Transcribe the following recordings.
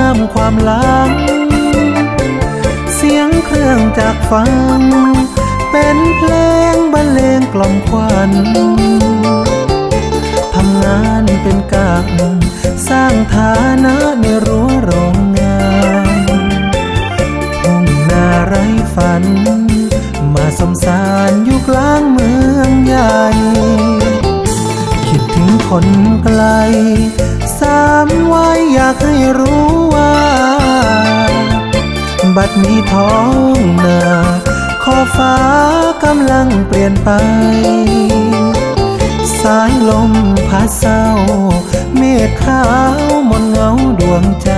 ามความหลังเสียงเครื่องจากฟังเป็นเพลงบรรเลงกล่อมควันทำงานเป็นกะสร้างฐานะในรั้วโรงงานทุ่งนาไร้ฝันมาสมสารอยู่กลางเมืองใหญ่คิดถึงคนไกลสามวัยอยากให้รู้ว่าบัดนี้ท้องนาขอบฟ้ากำลังเปลี่ยนไปสายลมพัดเศร้าเมฆขาวมนเงาดวงใจ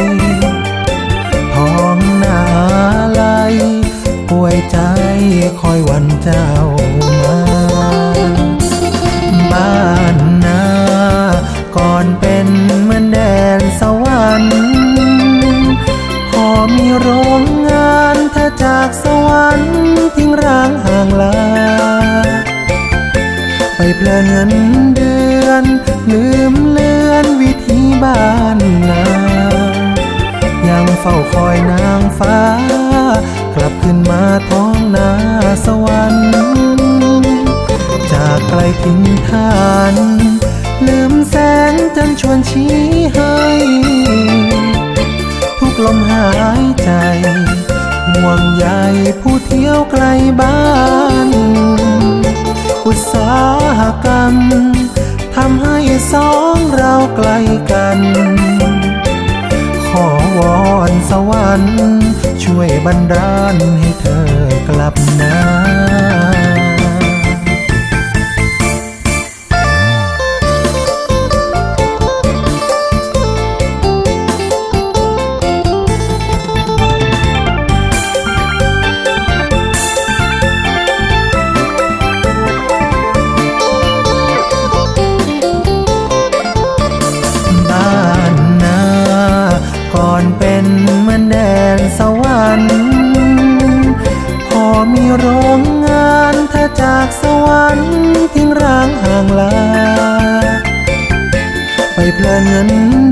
ท้องนาไหลป่วยใจคอยวันเจ้ามาบ้านนาก่อนเป็นเหมือนแดนสวรรค์พอมีโรงงานถ้าจากสวรรค์ทิ้งร้างห่างลาไปเพลินเงินเดือนลืมเลือนวิถีบ้านนายังเฝ้าคอยนางฟ้ากลับขึ้นมาท้องนาสวรรค์จากไกลถิ่นฐานลืมแสงจันทร์ชวนชี้ให้ทุกลมหายใจห่วงใยผู้เที่ยวไกลบ้านอุตสาหกรรมทำให้สองเราไกลกันขอวอนสวรรค์ช่วยบันดาลให้เธอกลับมา